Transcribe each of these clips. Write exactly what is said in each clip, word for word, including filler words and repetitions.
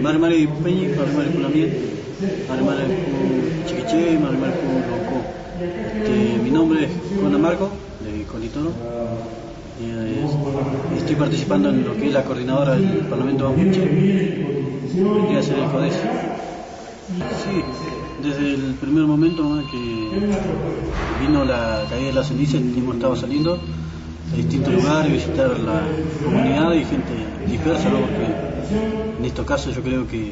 Marmari Peñi, Marmari Pulamien, Marmari Chiquiché, Marmari Lonco. Este, mi nombre es Juan Marco, de Colitoro. Y, eh, estoy participando en lo que es la coordinadora del Parlamento Mapuche. Vendría a ser el CODES. Sí, desde el primer momento, ¿no?, que vino la caída de la ceniza, hemos estado saliendo a distintos lugares, visitar la comunidad y gente dispersa, ¿no? Porque en estos casos yo creo que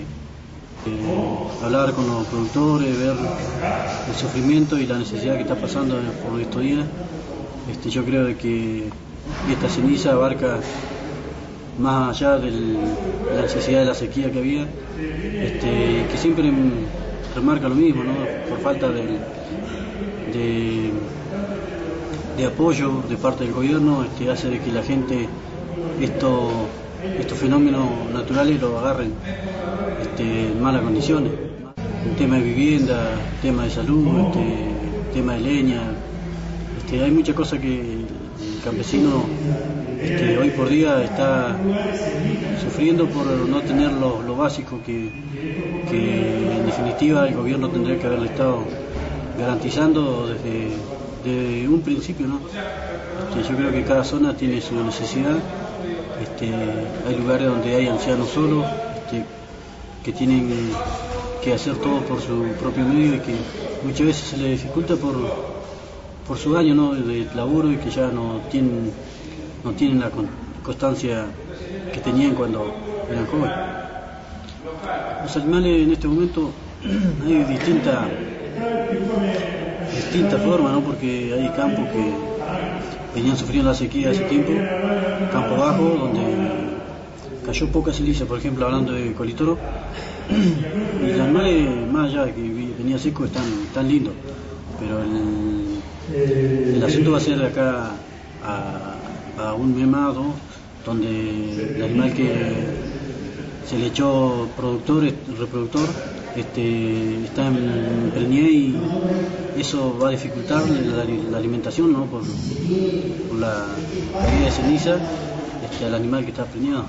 eh, hablar con los productores, ver el sufrimiento y la necesidad que está pasando por estos días, este, yo creo de que esta ceniza abarca más allá de la necesidad de la sequía que había, este, que siempre remarca lo mismo, ¿no? Por falta de, de, de apoyo de parte del gobierno, este, hace de que la gente esto, estos fenómenos naturales los agarren este, en malas condiciones. El tema de vivienda, el tema de salud, este, el tema de leña, este, hay muchas cosas que el campesino este, hoy por día está sufriendo por no tener lo, lo básico que, que en definitiva el gobierno tendría que haberle estado garantizando desde, desde un principio, ¿no? Este, yo creo que cada zona tiene su necesidad. Este, hay lugares donde hay ancianos solos este, que tienen que hacer todo por su propio medio y que muchas veces se les dificulta por, por su año, ¿no?, de laburo, y que ya no tienen, no tienen la constancia que tenían cuando eran jóvenes. Los animales en este momento hay distintas distintas formas, ¿no?, porque hay campos que venían sufriendo la sequía hace tiempo, campo bajo, donde cayó poca ceniza, por ejemplo, hablando de Colitoro, y los animales, más allá de que venía seco, están, están lindos, pero el, el asunto va a ser de acá a, a un mes más, ¿no?, donde el animal que se le echó productor, reproductor, este, está en preñez, y eso va a dificultar la, la alimentación, ¿no?, por, por la caída de ceniza este, al animal que está preñado.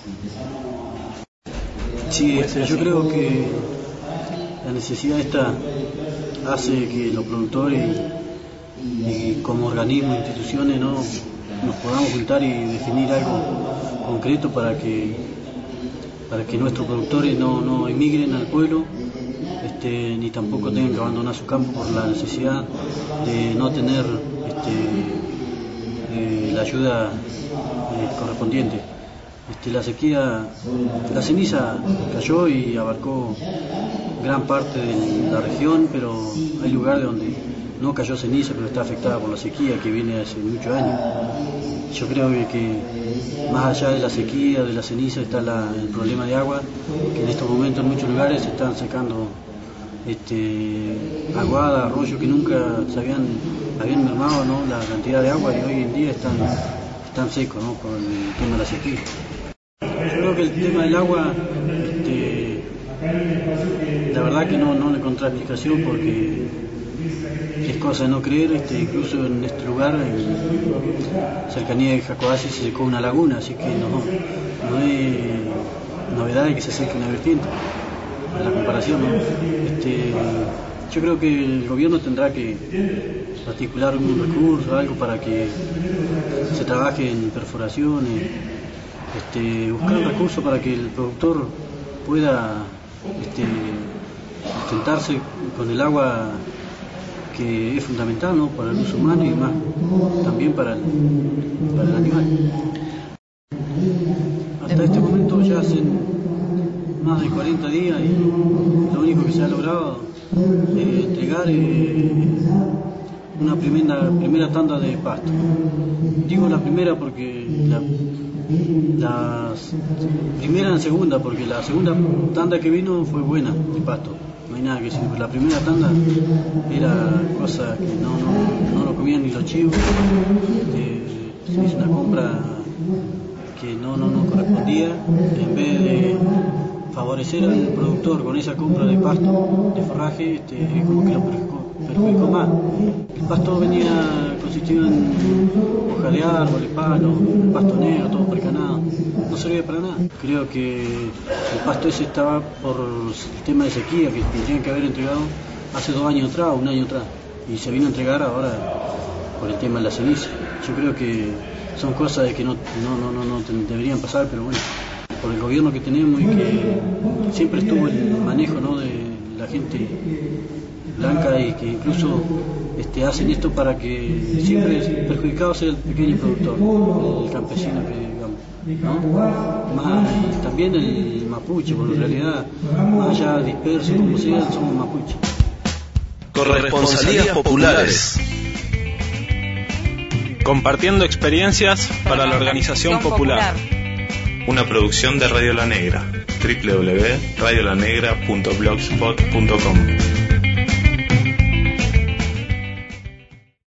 Sí, este, yo creo que la necesidad esta hace que los productores y, y como organismos, instituciones, ¿no?, nos podamos juntar y definir algo concreto para que para que nuestros productores no, no emigren al pueblo, este, ni tampoco tengan que abandonar su campo por la necesidad de no tener este, eh, la ayuda eh, correspondiente. Este, la sequía, la ceniza cayó y abarcó gran parte de la región, pero hay lugares donde no cayó ceniza, pero está afectada por la sequía que viene hace muchos años. Yo creo que más allá de la sequía, de la ceniza, está la, el problema de agua, que en estos momentos en muchos lugares se están secando este, aguadas, arroyos que nunca se habían, habían mermado, ¿no?, la cantidad de agua, y hoy en día están, están secos, ¿no?, por el tema de la sequía. Yo creo que el tema del agua, este, la verdad que no, no le encontré explicación, porque es cosa de no creer, este, incluso en este lugar, en cercanía de Jacobasi, se secó una laguna, así que no, no es novedad de que se seque una vertiente, en la comparación, ¿no? Este, yo creo que el gobierno tendrá que articular un recurso, algo para que se trabaje en perforaciones, este, buscar un recurso para que el productor pueda este, sustentarse con el agua, que es fundamental, ¿no?, para el uso humano y más también para el, para el animal. Hasta este momento ya hacen más de cuarenta días y lo único que se ha logrado es entregar eh, una primera, primera tanda de pasto. Digo la primera porque la, la primera en segunda, porque la segunda tanda que vino fue buena de pasto. No hay nada que decir, pero la primera tanda era cosa que no, no, no lo comían ni los chivos. Eh, se hizo una compra que no, no, no correspondía. En vez de favorecer al productor con esa compra de pasto, de forraje, este, como que lo perjudicó, perjudicó más. El pasto venía consistido en hoja de árboles, palos, pasto negro, todo precanado. no servía para nada. Creo que el pasto ese estaba por el tema de sequía que tendrían que haber entregado hace dos años atrás o un año atrás, y se vino a entregar ahora por el tema de la ceniza. Yo creo que son cosas de que no, no, no, no, no deberían pasar, pero bueno, por el gobierno que tenemos y que siempre estuvo el manejo, ¿no?, de la gente blanca, y que incluso este, hacen esto para que siempre es perjudicado sea el pequeño productor, el campesino, que digamos, ¿no? Más, también el mapuche, porque en realidad, más allá disperso como sea, somos mapuche. Corresponsalías populares. Compartiendo experiencias para la organización popular. Una producción de Radio La Negra. doble u doble u doble u punto radio la negra punto blogspot punto com